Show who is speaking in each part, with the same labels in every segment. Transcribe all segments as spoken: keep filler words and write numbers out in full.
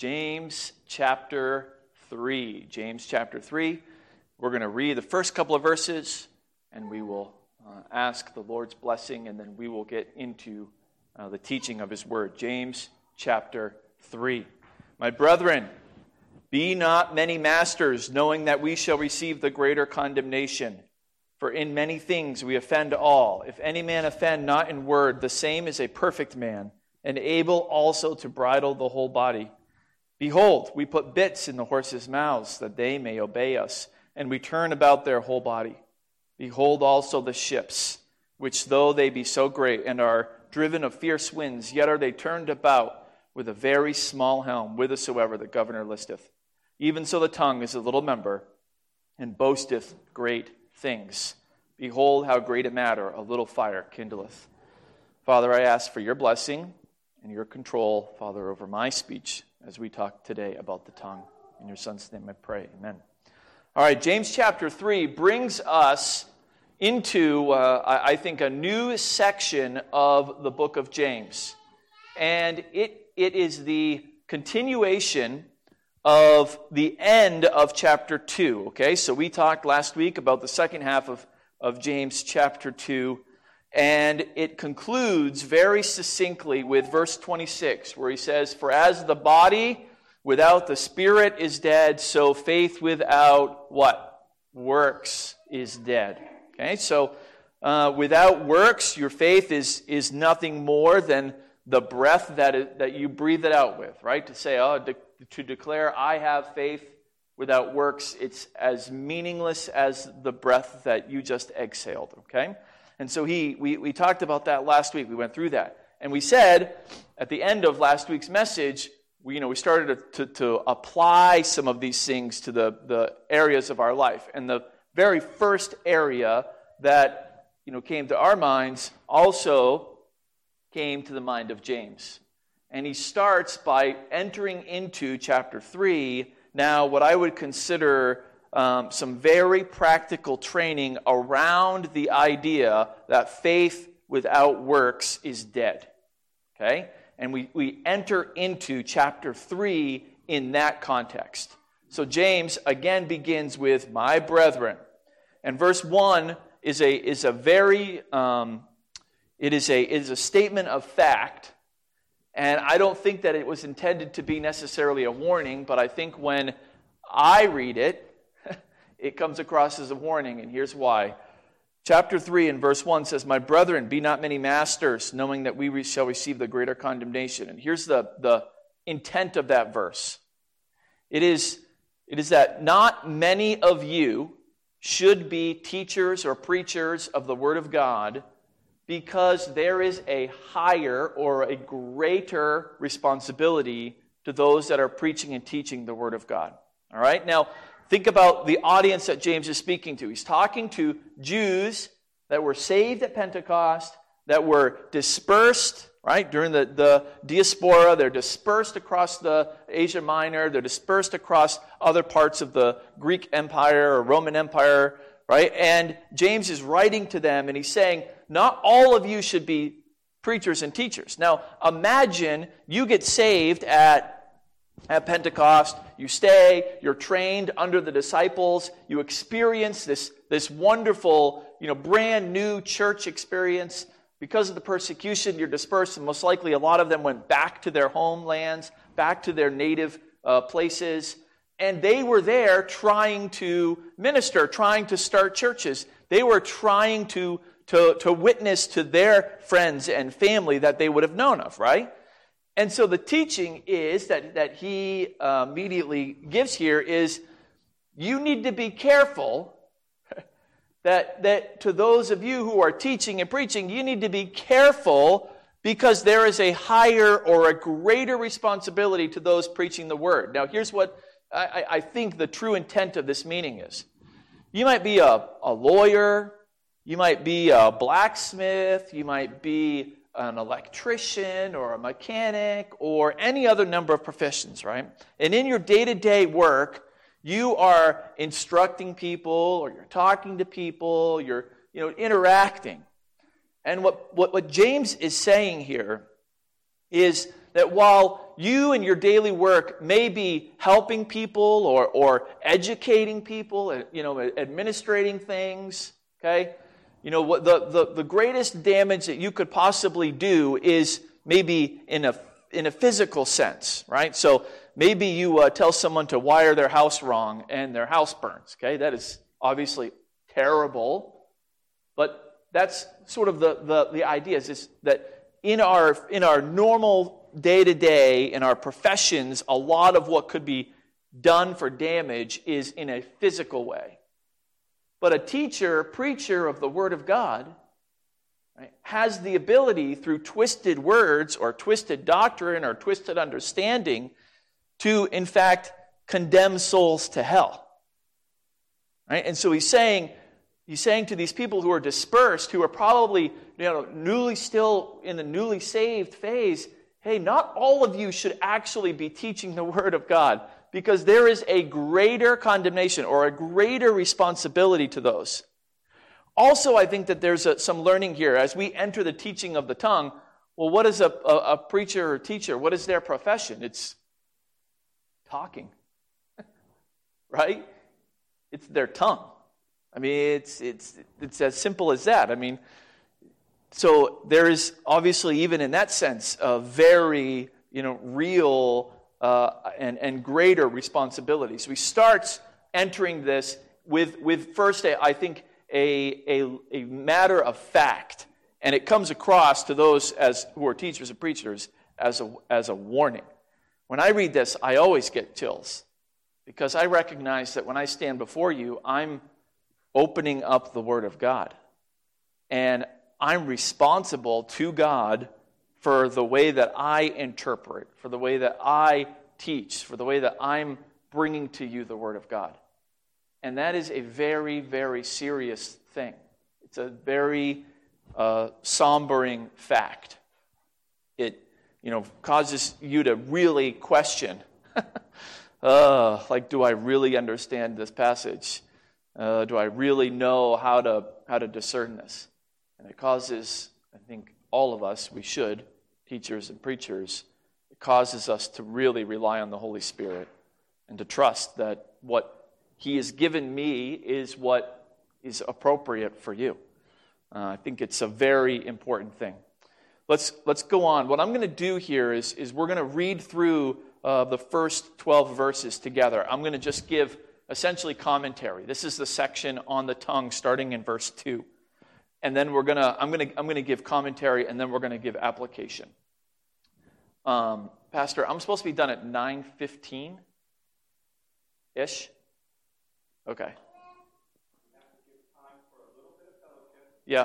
Speaker 1: James chapter three. James chapter three. We're going to read the first couple of verses, and we will uh, ask the Lord's blessing, and then we will get into uh, the teaching of His Word. James chapter three. My brethren, be not many masters, knowing that we shall receive the greater condemnation. For in many things we offend all. If any man offend not in word, the same is a perfect man, and able also to bridle the whole body. Behold, we put bits in the horses' mouths, that they may obey us, and we turn about their whole body. Behold also the ships, which though they be so great, and are driven of fierce winds, yet are they turned about with a very small helm, whithersoever the governor listeth. Even so the tongue is a little member, and boasteth great things. Behold how great a matter a little fire kindleth. Father, I ask for your blessing and your control, Father, over my speech as we talk today about the tongue. In your Son's name I pray, amen. All right, James chapter three brings us into, uh, I think, a new section of the book of James. And it it is the continuation of the end of chapter two. Okay, so we talked last week about the second half of, of James chapter two, and it concludes very succinctly with verse twenty-six, where he says, "For as the body without the spirit is dead, so faith without" what? Works is dead. Okay, so uh, without works, your faith is, is nothing more than the breath that, is, that you breathe it out with, right? To say, oh, de- to declare, I have faith without works, it's as meaningless as the breath that you just exhaled, okay? And so he, we, we talked about that last week. We went through that. And we said, at the end of last week's message, we, you know, we started to, to, to apply some of these things to the, the areas of our life. And the very first area that, you know, came to our minds also came to the mind of James. And he starts by entering into chapter three, now what I would consider um, some very practical training around the idea that faith without works is dead. Okay? And we, we enter into chapter three in that context. So James again begins with, "My brethren." And verse one is a, is a very... Um, It is a, it is a statement of fact, and I don't think that it was intended to be necessarily a warning, but I think when I read it, it comes across as a warning, and here's why. Chapter three and verse one says, "My brethren, be not many masters, knowing that we shall receive the greater condemnation." And here's the, the intent of that verse. It is, it is that not many of you should be teachers or preachers of the Word of God, because there is a higher or a greater responsibility to those that are preaching and teaching the Word of God. All right? Now, think about the audience that James is speaking to. He's talking to Jews that were saved at Pentecost, that were dispersed, right, during the, the diaspora. They're dispersed across the Asia Minor. They're dispersed across other parts of the Greek Empire or Roman Empire, right? And James is writing to them, and he's saying, not all of you should be preachers and teachers. Now, imagine you get saved at, at Pentecost. You stay, you're trained under the disciples. You experience this, this wonderful, you know, brand new church experience. Because of the persecution, you're dispersed, and most likely a lot of them went back to their homelands, back to their native uh, places. And they were there trying to minister, trying to start churches. They were trying to To, to witness to their friends and family that they would have known of, right? And so the teaching is that, that he uh, immediately gives here is, you need to be careful that, that to those of you who are teaching and preaching, you need to be careful because there is a higher or a greater responsibility to those preaching the word. Now, here's what I, I think the true intent of this meaning is. You might be a, a lawyer, you might be a blacksmith, you might be an electrician or a mechanic or any other number of professions, right? And in your day-to-day work, you are instructing people or you're talking to people, you're you know interacting. And what, what, what James is saying here is that while you and your daily work may be helping people or, or educating people, you know, administrating things, okay, you know, what the, the, the greatest damage that you could possibly do is maybe in a in a physical sense, right? So maybe you uh, tell someone to wire their house wrong and their house burns, okay? That is obviously terrible, but that's sort of the, the, the idea is, is that in our in our normal day-to-day, in our professions, a lot of what could be done for damage is in a physical way. But a teacher, preacher of the Word of God, right, has the ability through twisted words or twisted doctrine or twisted understanding to, in fact, condemn souls to hell. Right? And so he's saying, he's saying to these people who are dispersed, who are probably, you know, newly still in the newly saved phase, hey, not all of you should actually be teaching the Word of God, because there is a greater condemnation or a greater responsibility to those. Also, I think that there's a, some learning here. As we enter the teaching of the tongue, well, what is a, a, a preacher or teacher? What is their profession? It's talking, right? It's their tongue. I mean, it's it's it's as simple as that. I mean, so there is obviously, even in that sense, a very, you know, real uh, and and greater responsibility. So he starts entering this with with first, I think, A, a, a matter of fact, and it comes across to those as who are teachers and preachers as a, as a warning. When I read this, I always get chills, because I recognize that when I stand before you, I'm opening up the Word of God, and I'm responsible to God for the way that I interpret, for the way that I teach, for the way that I'm bringing to you the Word of God. And that is a very, very serious thing. It's a very uh, sombering fact. It, you know, causes you to really question, uh, like, do I really understand this passage? Uh, do I really know how to how to discern this? And it causes, I think, all of us, we should, teachers and preachers, it causes us to really rely on the Holy Spirit and to trust that what He has given me is what is appropriate for you. Uh, I think it's a very important thing. Let's let's go on. What I'm going to do here is, is we're going to read through uh, the first twelve verses together. I'm going to just give essentially commentary. This is the section on the tongue starting in verse two. And then we're gonna I'm gonna I'm gonna give commentary, and then we're gonna give application. Um, Pastor, I'm supposed to be done at nine fifteen ish. Okay. Yeah.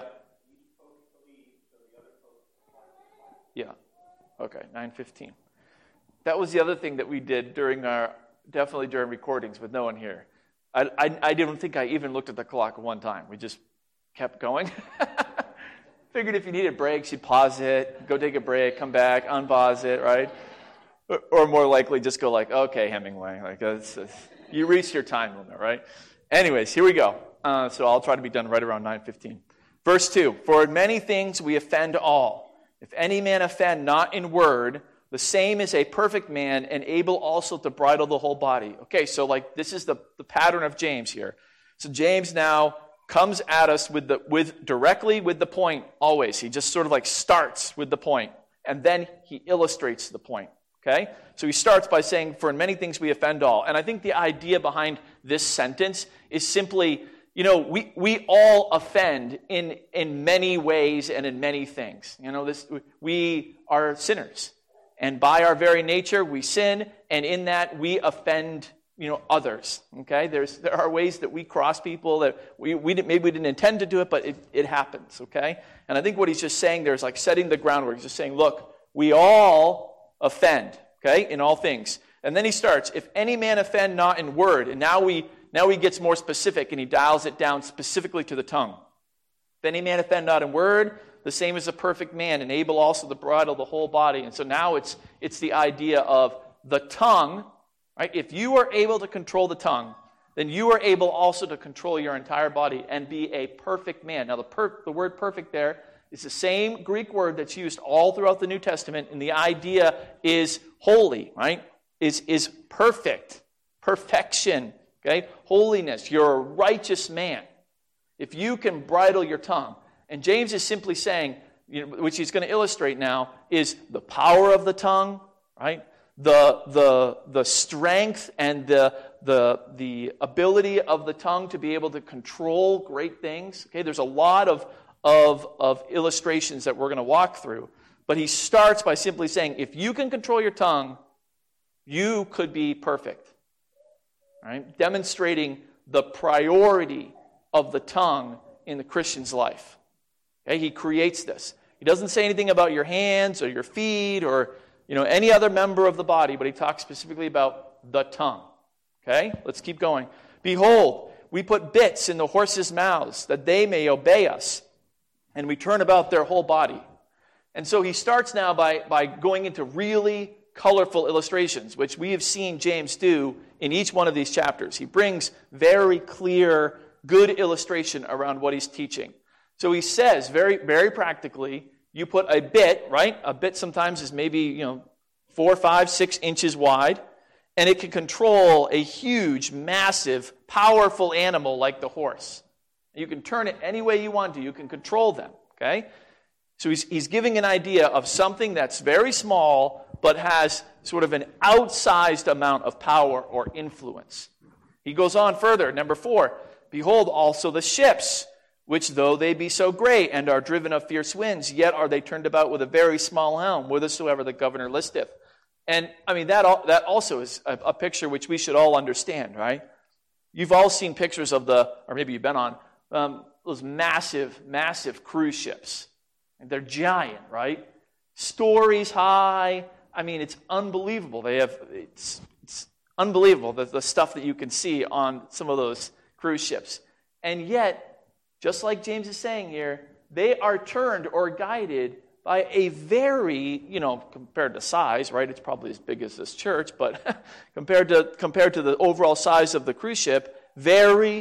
Speaker 1: Yeah. Okay, nine fifteen. That was the other thing that we did during our, definitely during recordings with no one here. I, I, I didn't think I even looked at the clock one time. We just kept going. Figured if you needed breaks, you'd pause it, go take a break, come back, unpause it, right? Or, or more likely just go like, okay, Hemingway, like that's, that's you reached your time limit, right? Anyways, here we go. Uh, so I'll try to be done right around nine fifteen. Verse two, for in many things we offend all. If any man offend not in word, the same is a perfect man and able also to bridle the whole body. Okay, so like this is the, the pattern of James here. So James now comes at us with the with directly with the point always. He just sort of like starts with the point, and then he illustrates the point. Okay? So he starts by saying, for in many things we offend all. And I think the idea behind this sentence is simply, you know, we, we all offend in, in many ways and in many things. You know, this we are sinners. And by our very nature, we sin, and in that we offend, you know, others. Okay? There's there are ways that we cross people that we, we didn't, maybe we didn't intend to do it, but it, it happens. Okay? And I think what he's just saying there is like setting the groundwork. He's just saying, look, we all offend, okay, in all things. And then he starts, if any man offend not in word, and now we now he gets more specific, and he dials it down specifically to the tongue. If any man offend not in word, the same as a perfect man, and able also to bridle the whole body. And so now it's it's the idea of the tongue, right? If you are able to control the tongue, then you are able also to control your entire body and be a perfect man. Now the per, the word perfect there It's the same Greek word that's used all throughout the New Testament, and the idea is holy, right? Is, is perfect, perfection, okay? Holiness. You're a righteous man. If you can bridle your tongue. And James is simply saying, you know, which he's going to illustrate now, is the power of the tongue, right? The, the, the strength and the, the, the ability of the tongue to be able to control great things. Okay, there's a lot of, of, of illustrations that we're going to walk through. But he starts by simply saying, if you can control your tongue, you could be perfect. Right? Demonstrating the priority of the tongue in the Christian's life. Okay, he creates this. He doesn't say anything about your hands or your feet or you know any other member of the body, but he talks specifically about the tongue. Okay, let's keep going. Behold, we put bits in the horses' mouths that they may obey us, and we turn about their whole body. And so he starts now by, by going into really colorful illustrations, which we have seen James do in each one of these chapters. He brings very clear, good illustration around what he's teaching. So he says, very, very practically, you put a bit, right? A bit sometimes is maybe, you know, four, five, six inches wide, and it can control a huge, massive, powerful animal like the horse. You can turn it any way you want to. You can control them, okay? So he's, he's giving an idea of something that's very small, but has sort of an outsized amount of power or influence. He goes on further, number four, behold also the ships, which though they be so great and are driven of fierce winds, yet are they turned about with a very small helm, whithersoever the governor listeth. And, I mean, that that also is a, a picture which we should all understand, right? You've all seen pictures of the, or maybe you've been on, um, those massive, massive cruise ships. And they're giant, right? Stories high. I mean, it's unbelievable. They have, it's, it's unbelievable, the, the stuff that you can see on some of those cruise ships. And yet, just like James is saying here, they are turned or guided by a very, you know, compared to size, right? It's probably as big as this church, but compared to compared to the overall size of the cruise ship, very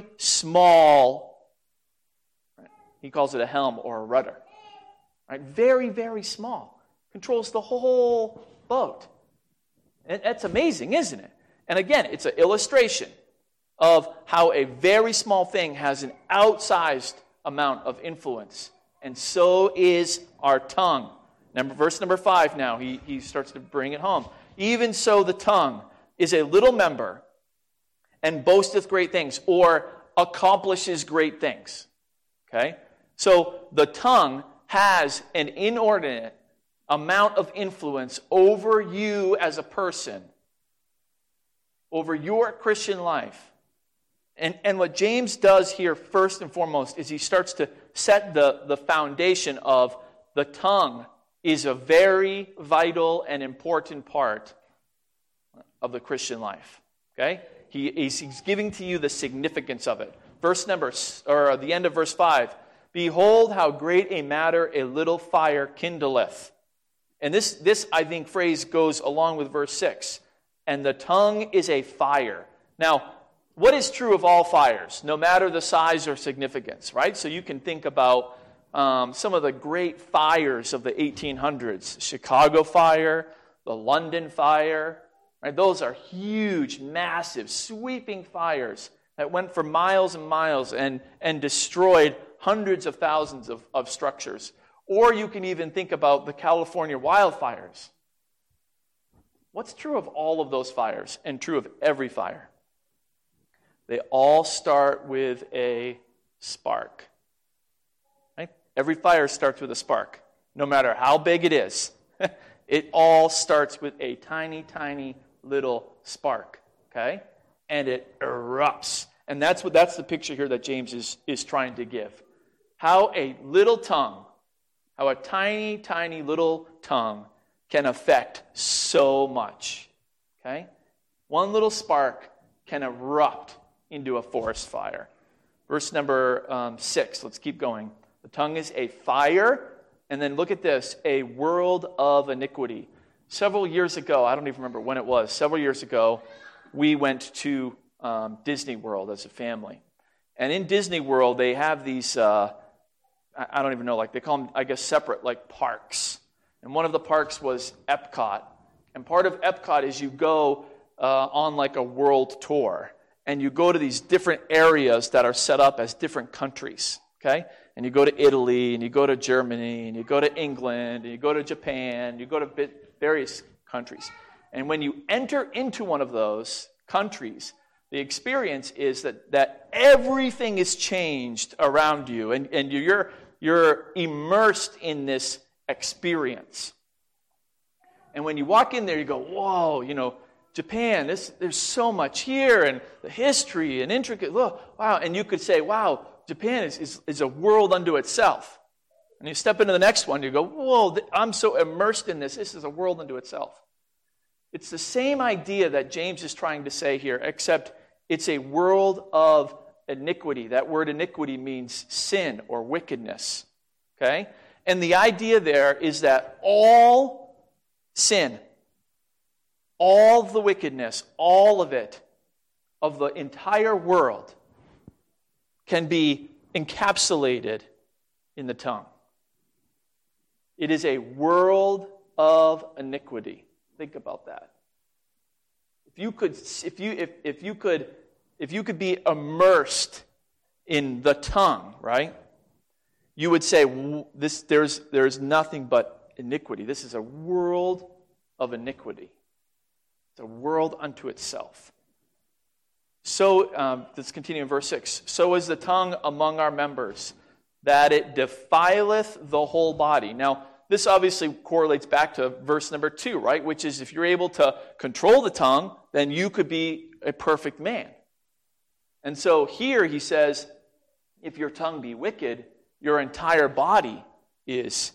Speaker 1: small. Right? He calls it a helm or a rudder. Right? Very, very small. Controls the whole boat. And that's amazing, isn't it? And again, it's an illustration of how a very small thing has an outsized amount of influence. And so is our tongue. Number, verse number five now, he, he starts to bring it home. Even so the tongue is a little member and boasteth great things, or accomplishes great things. Okay? So the tongue has an inordinate amount of influence over you as a person, over your Christian life. And, and what James does here first and foremost is he starts to set the, the foundation of the tongue is a very vital and important part of the Christian life. Okay? He, he's, he's giving to you the significance of it. Verse number, or the end of verse five, behold how great a matter a little fire kindleth. And this, this, I think, phrase goes along with verse six. And the tongue is a fire. Now, what is true of all fires, no matter the size or significance, right? So you can think about um, some of the great fires of the eighteen hundreds. Chicago fire, the London fire, right? Those are huge, massive, sweeping fires that went for miles and miles and, and destroyed hundreds of thousands of, of structures. Or you can even think about the California wildfires. What's true of all of those fires and true of every fire? They all start with a spark. Right? Every fire starts with a spark, no matter how big it is. It all starts with a tiny, tiny little spark. Okay? And it erupts. And that's what that's the picture here that James is, is trying to give. How a little tongue, how a tiny, tiny little tongue can affect so much. Okay? One little spark can erupt into a forest fire. Verse number um, six, let's keep going. The tongue is a fire, and then look at this, a world of iniquity. Several years ago, I don't even remember when it was, several years ago, we went to um, Disney World as a family. And in Disney World, they have these uh, I don't even know, like they call them, I guess, separate, like parks. And one of the parks was Epcot. And part of Epcot is you go uh, on like a world tour. And you go to these different areas that are set up as different countries, okay? And you go to Italy, and you go to Germany, and you go to England, and you go to Japan, you go to various countries. And when you enter into one of those countries, the experience is that, that everything is changed around you, and, and you're, you're immersed in this experience. And when you walk in there, you go, whoa, you know, Japan, this, there's so much here, and the history, and intricate, look, wow. And you could say, wow, Japan is, is, is a world unto itself. And you step into the next one, you go, whoa, I'm so immersed in this, this is a world unto itself. It's the same idea that James is trying to say here, except it's a world of iniquity. That word iniquity means sin or wickedness. Okay? And the idea there is that all sin, all the wickedness, all of it, of the entire world, can be encapsulated in the tongue. It is a world of iniquity. Think about that. If you could, if you, if, if you could, if you could be immersed in the tongue, right? You would say, "This, there's, there's nothing but iniquity. This is a world of iniquity. It's a world unto itself." So, um, let's continue in verse six. So is the tongue among our members, that it defileth the whole body. Now, this obviously correlates back to verse number two, right? Which is if you're able to control the tongue, then you could be a perfect man. And so here he says, if your tongue be wicked, your entire body is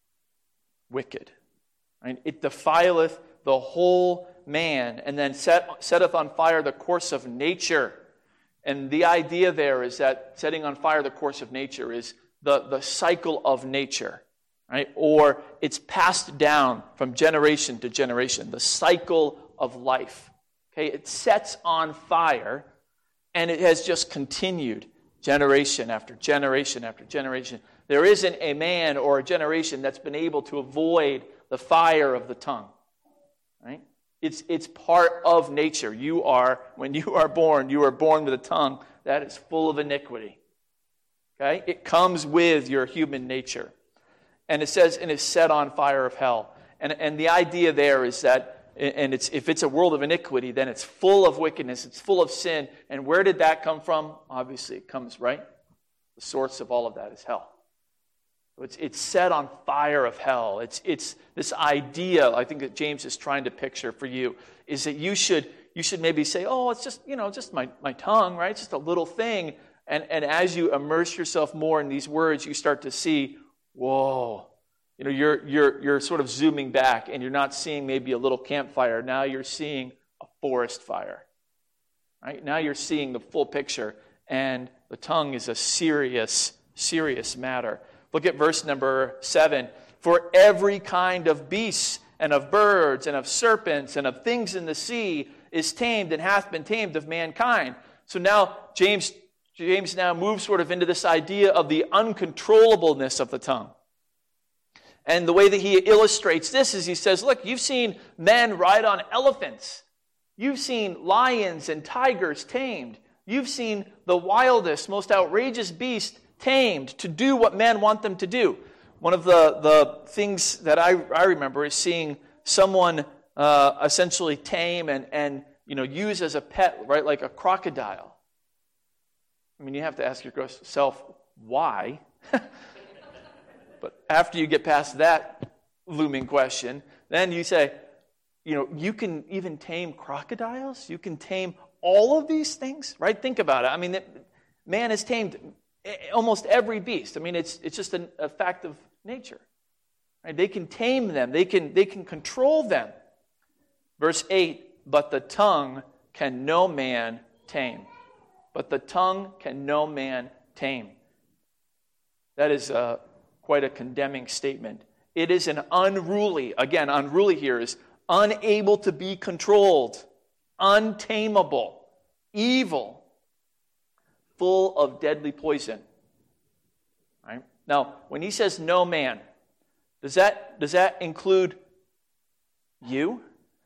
Speaker 1: wicked. Right? It defileth the whole man, and then set, setteth on fire the course of nature. And the idea there is that setting on fire the course of nature is the, the cycle of nature. Right? Or it's passed down from generation to generation, the cycle of life. Okay? It sets on fire, and it has just continued generation after generation after generation. There isn't a man or a generation that's been able to avoid the fire of the tongue. Right? It's, it's part of nature. You are, when you are born, you are born with a tongue that is full of iniquity. Okay? It comes with your human nature. And it says, and is set on fire of hell. And, and the idea there is that, and it's if it's a world of iniquity, then it's full of wickedness, it's full of sin. And where did that come from? Obviously, it comes, right? The source of all of that is hell. So it's, it's set on fire of hell. It's, it's this idea, I think, that James is trying to picture for you, is that you should, you should maybe say, oh, it's just, you know, just my, my tongue, right? It's just a little thing. And, and as you immerse yourself more in these words, you start to see, whoa, you know, you're you're you're sort of zooming back, and you're not seeing maybe a little campfire. Now you're seeing a forest fire. Right? Now you're seeing the full picture, and the tongue is a serious, serious matter. Look at verse number seven. For every kind of beasts, and of birds, and of serpents, and of things in the sea is tamed, and hath been tamed of mankind. So now James James now moves sort of into this idea of the uncontrollableness of the tongue. And the way that he illustrates this is he says, look, you've seen men ride on elephants. You've seen lions and tigers tamed. You've seen the wildest, most outrageous beast tamed to do what men want them to do. One of the, the things that I, I remember is seeing someone uh, essentially tame and, and you know use as a pet, right, like a crocodile. I mean, you have to ask yourself, why? But after you get past that looming question, then you say, you know, you can even tame crocodiles? You can tame all of these things? Right? Think about it. I mean, man has tamed almost every beast. I mean, it's it's just a, a fact of nature. Right? They can tame them. They can, they can control them. Verse eight, but the tongue can no man tame. But the tongue can no man tame. That is uh, quite a condemning statement. It is an unruly, again, unruly here is unable to be controlled, untamable, evil, full of deadly poison. Right? Now, when he says no man, does that, does that include you?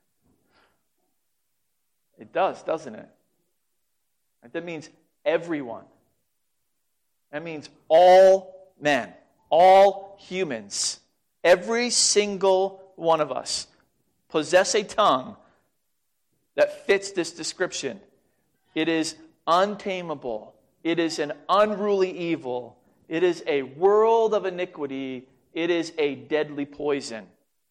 Speaker 1: It does, doesn't it? That means everyone. That means all men, all humans, every single one of us possess a tongue that fits this description. It is untamable. It is an unruly evil. It is a world of iniquity. It is a deadly poison.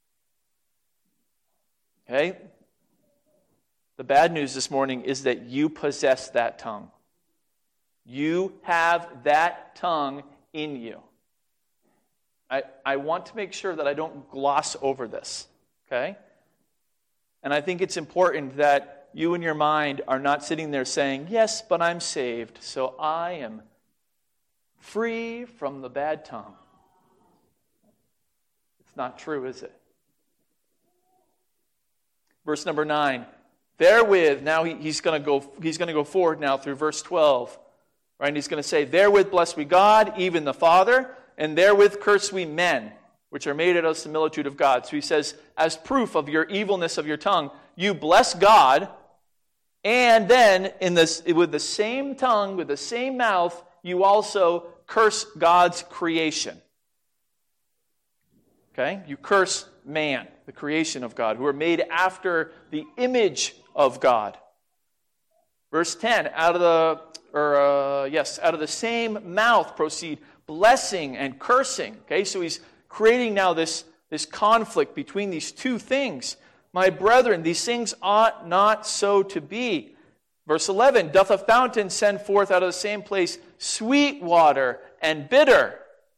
Speaker 1: Okay? The bad news this morning is that you possess that tongue. You have that tongue in you. I, I want to make sure that I don't gloss over this. Okay? And I think it's important that you in your mind are not sitting there saying, yes, but I'm saved, so I am free from the bad tongue. It's not true, is it? Verse number nine. Therewith, now he, he's going to go. He's going to go forward now through verse twelve, right? And he's going to say, "Therewith bless we God, even the Father, and therewith curse we men, which are made out of similitude of God." So he says, as proof of your evilness of your tongue, you bless God, and then in this, with the same tongue, with the same mouth, you also curse God's creation. Okay, you curse man, the creation of God, who are made after the image of God. Verse ten, out of the, or uh, yes, out of the same mouth proceed blessing and cursing. Okay, so he's creating now this, this conflict between these two things. My brethren, these things ought not so to be. Verse eleven, doth a fountain send forth out of the same place sweet water and bitter?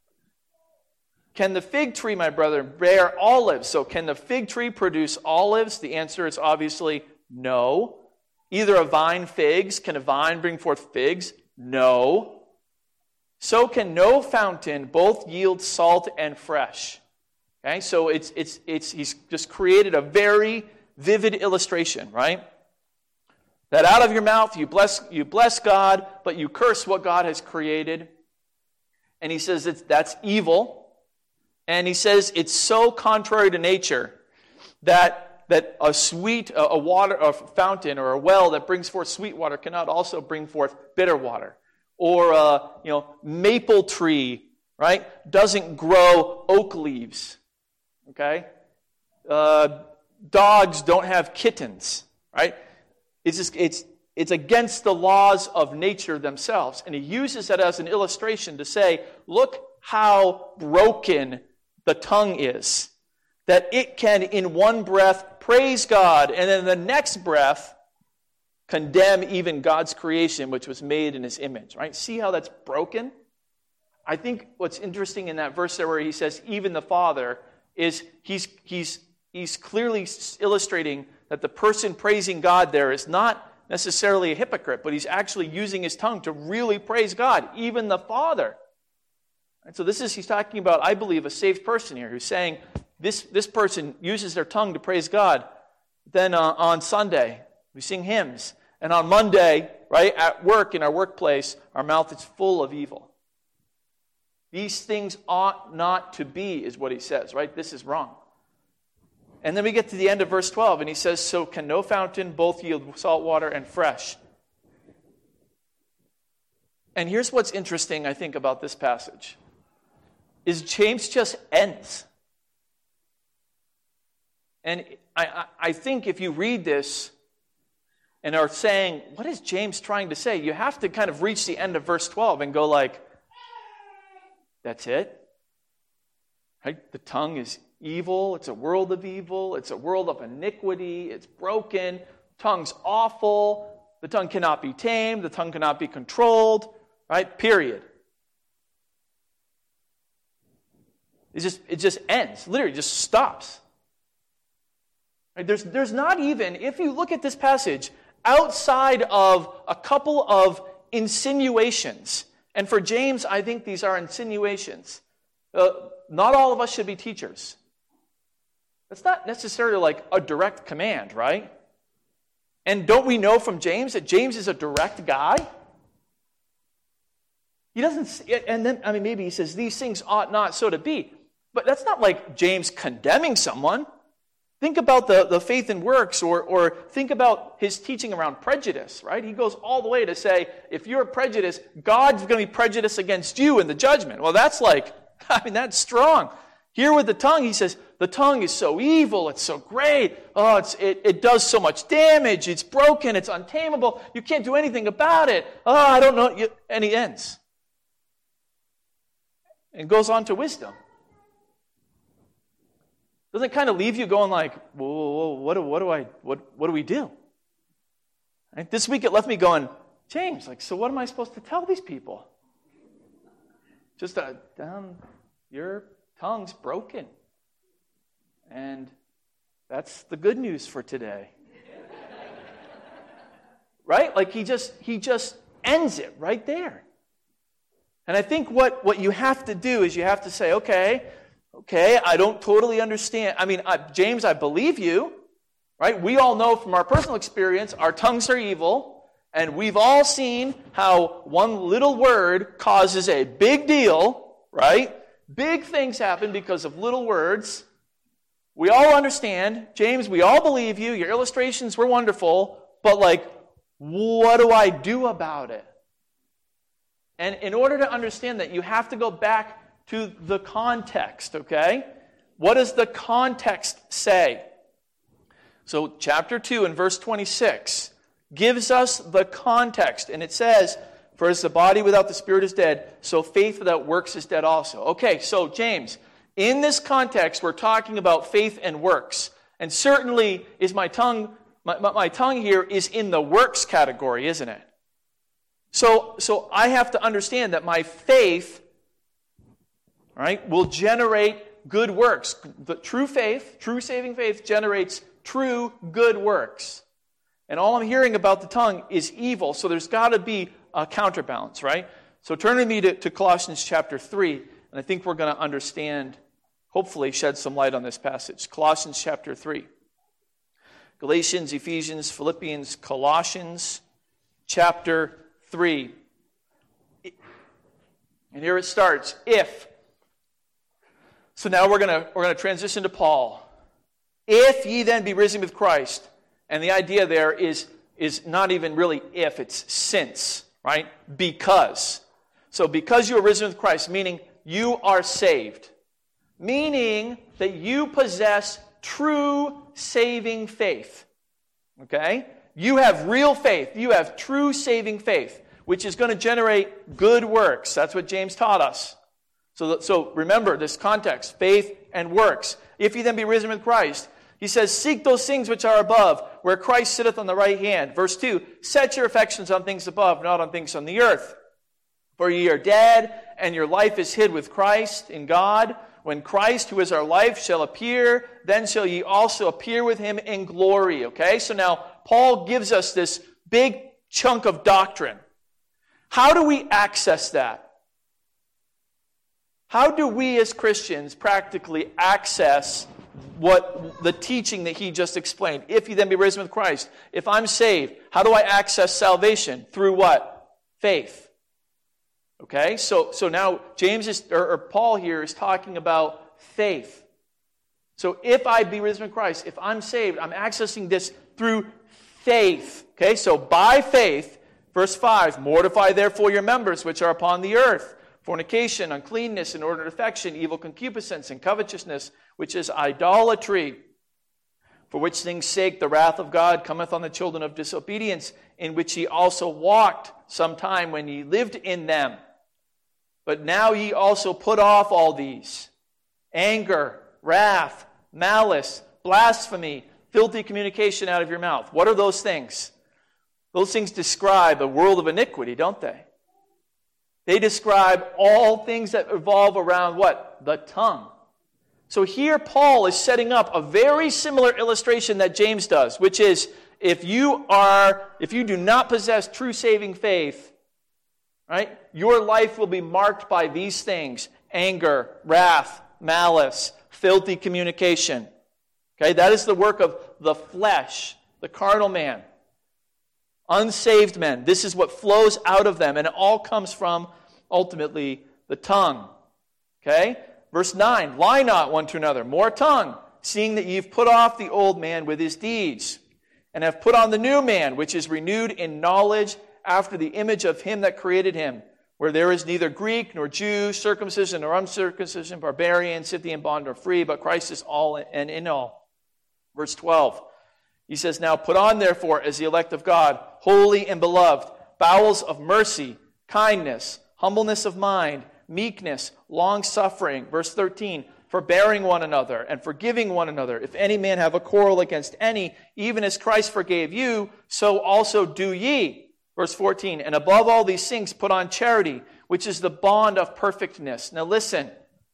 Speaker 1: Can the fig tree, my brother, bear olives? So can the fig tree produce olives? The answer is obviously no. Either a vine figs. Can a vine bring forth figs? No. So can no fountain both yield salt and fresh. Okay, so it's it's it's he's just created a very vivid illustration, right? That out of your mouth you bless you bless God, but you curse what God has created. And he says it's, that's evil. And he says it's so contrary to nature that, that a sweet, a, a water, a fountain or a well that brings forth sweet water cannot also bring forth bitter water. Or a you know, maple tree, right, doesn't grow oak leaves. Okay? Uh, dogs don't have kittens, right? It's just, it's it's against the laws of nature themselves. And he uses that as an illustration to say, look how broken the tongue is, that it can in one breath praise God and in the next breath condemn even God's creation, which was made in his image, right? See how that's broken? I think what's interesting in that verse there where he says even the Father is he's he's he's clearly illustrating that the person praising God there is not necessarily a hypocrite, but he's actually using his tongue to really praise God, even the Father. And so this is, he's talking about, I believe, a saved person here who's saying this, this person uses their tongue to praise God. Then uh, on Sunday, we sing hymns. And on Monday, right, at work, in our workplace, our mouth is full of evil. These things ought not to be, is what he says, right? This is wrong. And then we get to the end of verse twelve, and he says, so can no fountain both yield salt water and fresh. And here's what's interesting, I think, about this passage. Is James just ends. And I, I think if you read this and are saying, what is James trying to say? You have to kind of reach the end of verse twelve and go like, that's it? Right? The tongue is evil. It's a world of evil. It's a world of iniquity. It's broken. Tongue's awful. The tongue cannot be tamed. The tongue cannot be controlled. Right? Period. It just, it just ends. Literally just stops. Right? There's, there's not even, if you look at this passage, outside of a couple of insinuations, and for James, I think these are insinuations. Uh, not all of us should be teachers. That's not necessarily like a direct command, right? And don't we know from James that James is a direct guy? He doesn't, and then, I mean, maybe he says, these things ought not so to be. But that's not like James condemning someone. Think about the, the faith and works, or, or think about his teaching around prejudice, right? He goes all the way to say, if you're prejudiced, God's going to be prejudiced against you in the judgment. Well, that's like, I mean, that's strong. Here with the tongue, he says, the tongue is so evil, it's so great, oh, it's, it, it does so much damage, it's broken, it's untamable, you can't do anything about it, oh, I don't know, you, and he ends. And goes on to wisdom. Doesn't it kind of leave you going like, whoa, whoa, whoa, what, do, what do I, what, what do we do? Right? This week it left me going, James, like, so what am I supposed to tell these people? Just a, down, your tongue's broken. And that's the good news for today. Right? Like he just, he just ends it right there. And I think what, what you have to do is you have to say, okay, okay, I don't totally understand. I mean, I, James, I believe you, right? We all know from our personal experience, our tongues are evil, and we've all seen how one little word causes a big deal, right? Big things happen because of little words. We all understand. James, we all believe you. Your illustrations were wonderful, but like, what do I do about it? And in order to understand that, you have to go back to the context, okay? What does the context say? So chapter two and verse twenty-six gives us the context. And it says, for as the body without the spirit is dead, so faith without works is dead also. Okay, so James, in this context, we're talking about faith and works. And certainly is my tongue, my, my, my tongue here is in the works category, isn't it? So, so I have to understand that my faith, right, will generate good works. The true faith, true saving faith, generates true good works. And all I'm hearing about the tongue is evil, so there's got to be a counterbalance, right? So turn with me to, to Colossians chapter three, and I think we're going to understand, hopefully shed some light on this passage. Colossians chapter three. Galatians, Ephesians, Philippians, Colossians chapter three. And here it starts. If. So now we're going to we're going to transition to Paul. If ye then be risen with Christ. And the idea there is, is not even really if, it's since, right? Because. So because you are risen with Christ, meaning you are saved. Meaning that you possess true saving faith. Okay? You have real faith. You have true saving faith, which is going to generate good works. That's what James taught us. So, so remember this context, faith and works. If you then be risen with Christ, he says, seek those things which are above, where Christ sitteth on the right hand. Verse two, set your affections on things above, not on things on the earth. For ye are dead, and your life is hid with Christ in God. When Christ, who is our life, shall appear, then shall ye also appear with him in glory. Okay, so now Paul gives us this big chunk of doctrine. How do we access that? How do we as Christians practically access what the teaching that he just explained? If you then be risen with Christ. If I'm saved, how do I access salvation? Through what? Faith. Okay, so so now James is, or, or Paul here is talking about faith. So if I be risen with Christ, if I'm saved, I'm accessing this through faith. Okay, so by faith, verse five, mortify therefore your members which are upon the earth, fornication, uncleanness, inordinate affection, evil concupiscence, and covetousness, which is idolatry. For which things' sake the wrath of God cometh on the children of disobedience, in which ye also walked sometime when ye lived in them. But now ye also put off all these: anger, wrath, malice, blasphemy, filthy communication out of your mouth. What are those things? Those things describe a world of iniquity, don't they? They describe all things that revolve around what? The tongue. So here Paul is setting up a very similar illustration that James does, which is if you are, if you do not possess true saving faith, right, your life will be marked by these things: anger, wrath, malice, filthy communication. Okay, that is the work of the flesh, the carnal man. Unsaved men, this is what flows out of them, and it all comes from ultimately the tongue. Okay? Verse nine, lie not one to another. More tongue, seeing that you've put off the old man with his deeds, and have put on the new man, which is renewed in knowledge after the image of him that created him, where there is neither Greek nor Jew, circumcision nor uncircumcision, barbarian, Scythian, bond nor free, but Christ is all and in all. Verse twelve, he says, now put on therefore as the elect of God, holy and beloved, bowels of mercy, kindness, humbleness of mind, meekness, long-suffering. Verse thirteen, forbearing one another and forgiving one another. If any man have a quarrel against any, even as Christ forgave you, so also do ye. Verse fourteen, and above all these things put on charity, which is the bond of perfectness. Now listen,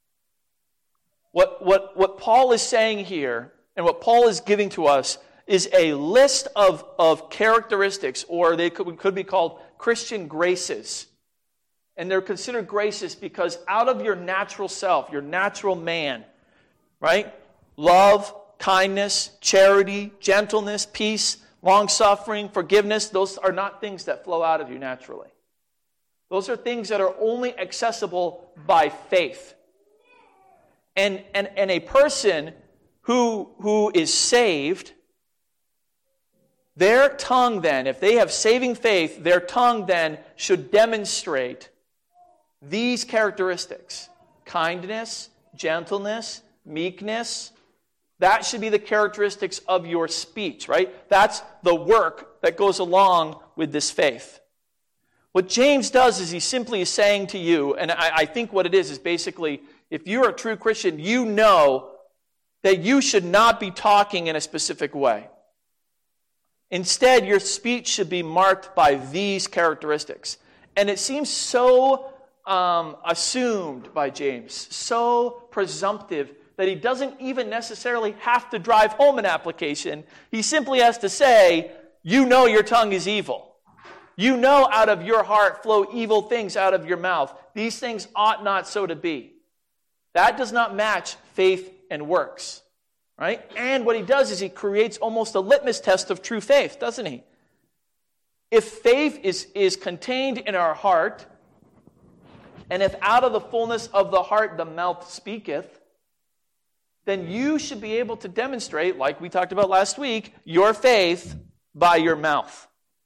Speaker 1: what, what, what Paul is saying here, and what Paul is giving to us, is a list of, of characteristics, or they could, could be called Christian graces. And they're considered graces because out of your natural self, your natural man, right? Love, kindness, charity, gentleness, peace, long-suffering, forgiveness, those are not things that flow out of you naturally. Those are things that are only accessible by faith. And, and, and a person who, who is saved, their tongue then, if they have saving faith, their tongue then should demonstrate these characteristics: kindness, gentleness, meekness. That should be the characteristics of your speech, right? That's the work that goes along with this faith. What James does is he simply is saying to you, and I, I think what it is is basically, if you're a true Christian, you know that you should not be talking in a specific way. Instead, your speech should be marked by these characteristics. And it seems so um, assumed by James, so presumptive, that he doesn't even necessarily have to drive home an application. He simply has to say, you know your tongue is evil. You know out of your heart flow evil things out of your mouth. These things ought not so to be. That does not match faith and works. Right? And what he does is he creates almost a litmus test of true faith, doesn't he? If faith is, is contained in our heart, and if out of the fullness of the heart the mouth speaketh, then you should be able to demonstrate, like we talked about last week, your faith by your mouth.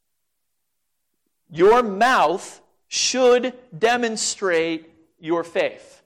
Speaker 1: Your mouth should demonstrate your faith.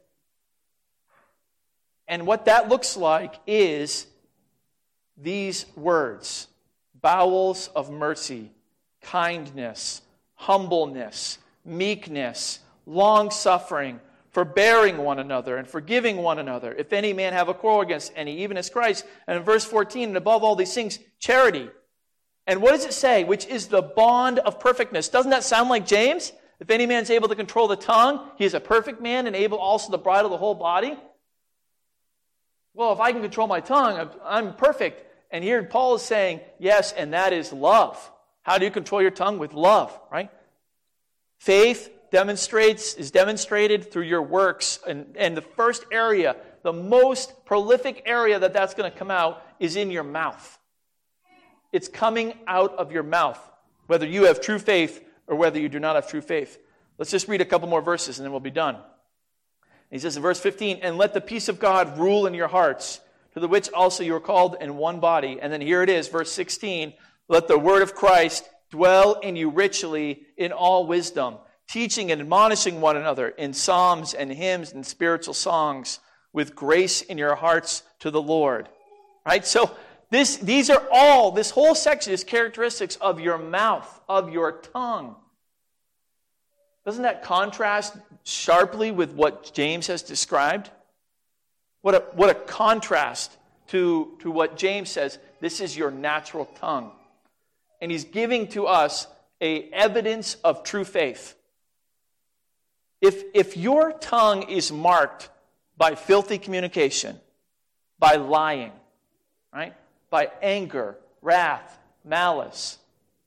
Speaker 1: And what that looks like is these words: bowels of mercy, kindness, humbleness, meekness, long-suffering, forbearing one another and forgiving one another. If any man have a quarrel against any, even as Christ. And in verse fourteen, and above all these things, charity. And what does it say? Which is the bond of perfectness. Doesn't that sound like James? If any man is able to control the tongue, he is a perfect man and able also to bridle the whole body. Well, if I can control my tongue, I'm perfect. And here Paul is saying, yes, and that is love. How do you control your tongue? With love, right? Faith demonstrates, is demonstrated through your works. And, and the first area, the most prolific area that that's going to come out is in your mouth. It's coming out of your mouth, whether you have true faith or whether you do not have true faith. Let's just read a couple more verses and then we'll be done. He says in verse fifteen, and let the peace of God rule in your hearts, to the which also you are called in one body. And then here it is, verse sixteen, let the word of Christ dwell in you richly in all wisdom, teaching and admonishing one another in psalms and hymns and spiritual songs, with grace in your hearts to the Lord. Right? So this, these are all, this whole section is characteristics of your mouth, of your tongue. Doesn't that contrast sharply with what James has described? What a, what a contrast to, to what James says. This is your natural tongue. And he's giving to us a evidence of true faith. If, if your tongue is marked by filthy communication, by lying, right? By anger, wrath, malice,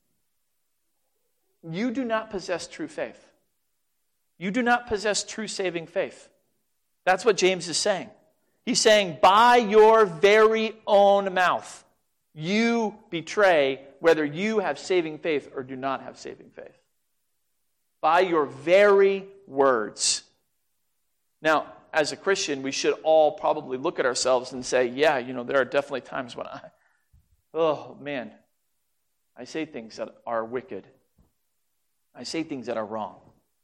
Speaker 1: you do not possess true faith. You do not possess true saving faith. That's what James is saying. He's saying, by your very own mouth, you betray whether you have saving faith or do not have saving faith. by your very words. Now, as a Christian, we should all probably look at ourselves and say, yeah, you know, there are definitely times when I, oh man, I say things that are wicked. I say things that are wrong.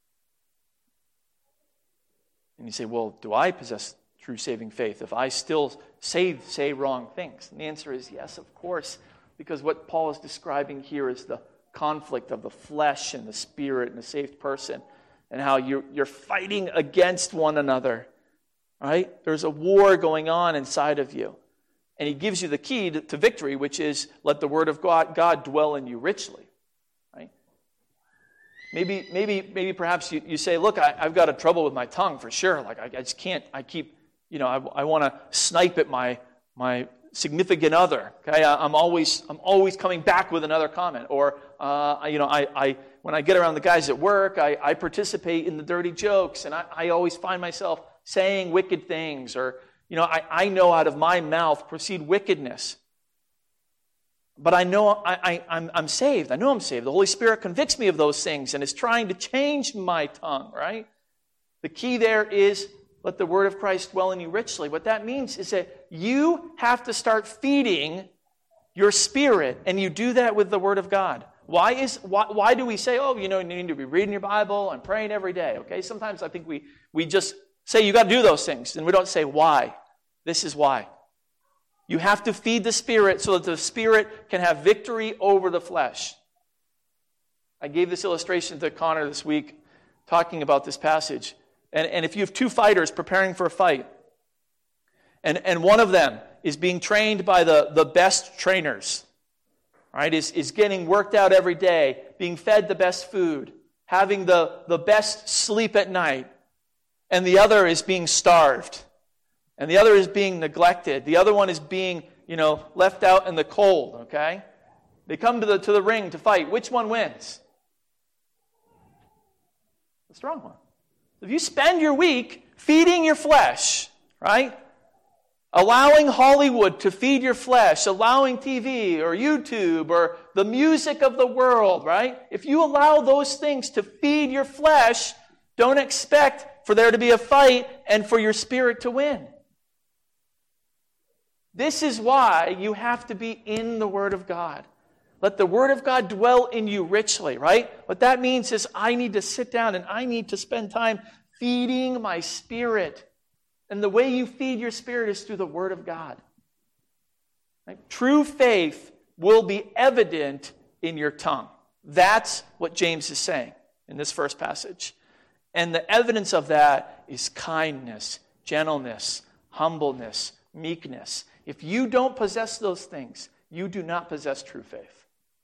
Speaker 1: And you say, well, do I possess true saving faith if I still say, say wrong things? And the answer is yes, of course, because what Paul is describing here is the conflict of the flesh and the spirit and the saved person, and how you're, you're fighting against one another. Right? There's a war going on inside of you. And he gives you the key to, to victory, which is let the word of God, God dwell in you richly. Right? Maybe, maybe, maybe perhaps you, you say, look, I, I've got a trouble with my tongue for sure. Like I, I just can't, I keep, you know, I, I want to snipe at my my significant other. Okay, I, I'm always I'm always coming back with another comment. Or uh, you know, I, I when I get around the guys at work, I, I participate in the dirty jokes, and I, I always find myself saying wicked things, or, you know, I, I know out of my mouth proceed wickedness. But I know I, I, I'm, I'm saved. I know I'm saved. The Holy Spirit convicts me of those things and is trying to change my tongue, right? The key there is let the word of Christ dwell in you richly. What that means is that you have to start feeding your spirit, and you do that with the word of God. Why is why, why do we say, oh, you know, you need to be reading your Bible and praying every day, okay? Sometimes I think we we just say you got to do those things, and we don't say why. This is why. You have to feed the Spirit so that the Spirit can have victory over the flesh. I gave this illustration to Connor this week, talking about this passage. And, and if you have two fighters preparing for a fight, and, and one of them is being trained by the, the best trainers, right, is, is getting worked out every day, being fed the best food, having the, the best sleep at night, and the other is being starved. And the other is being neglected. The other one is being, you know, left out in the cold, okay? They come to the to the ring to fight. Which one wins? The strong one. If you spend your week feeding your flesh, right? Allowing Hollywood to feed your flesh, allowing T V or YouTube or the music of the world, right? If you allow those things to feed your flesh, don't expect for there to be a fight and for your spirit to win. This is why you have to be in the Word of God. Let the Word of God dwell in you richly, right? What that means is I need to sit down and I need to spend time feeding my spirit. And the way you feed your spirit is through the Word of God. Right? True faith will be evident in your tongue. That's what James is saying in this first passage. And the evidence of that is kindness, gentleness, humbleness, meekness. If you don't possess those things, you do not possess true faith.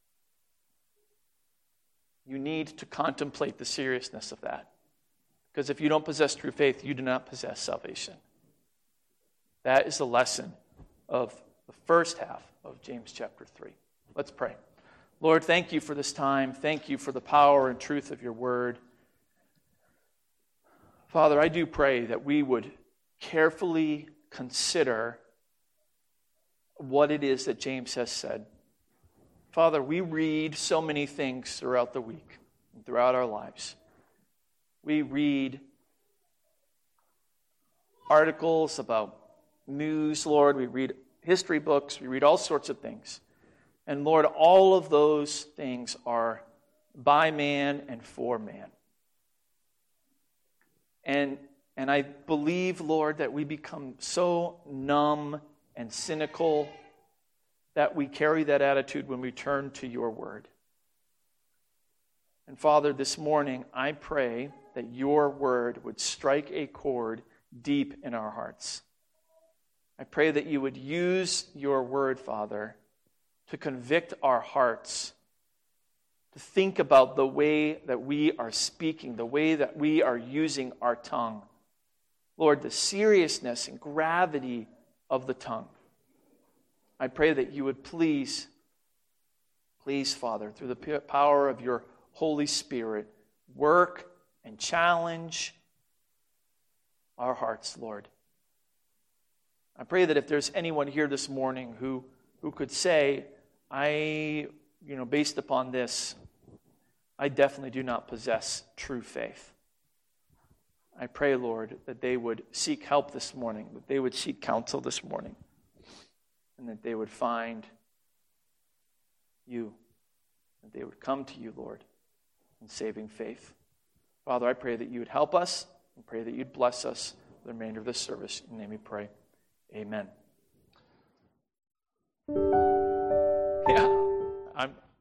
Speaker 1: You need to contemplate the seriousness of that. Because if you don't possess true faith, you do not possess salvation. That is the lesson of the first half of James chapter three. Let's pray. Lord, thank you for this time. Thank you for the power and truth of your word. Father, I do pray that we would carefully consider what it is that James has said. Father, we read so many things throughout the week and throughout our lives. We read articles about news, Lord. We read history books. We read all sorts of things. And Lord, all of those things are by man and for man. And, and I believe, Lord, that we become so numb and cynical that we carry that attitude when we turn to your word. And Father, this morning, I pray that your word would strike a chord deep in our hearts. I pray that you would use your word, Father, to convict our hearts, to think about the way that we are speaking, the way that we are using our tongue. Lord, the seriousness and gravity of the tongue. I pray that you would please, please, Father, through the power of your Holy Spirit, work and challenge our hearts, Lord. I pray that if there's anyone here this morning who, who could say, I, you know, based upon this, I definitely do not possess true faith. I pray, Lord, that they would seek help this morning, that they would seek counsel this morning, and that they would find you, that they would come to you, Lord, in saving faith. Father, I pray that you would help us, and pray that you'd bless us for the remainder of this service. In your name we pray. Amen. Yeah, I'm...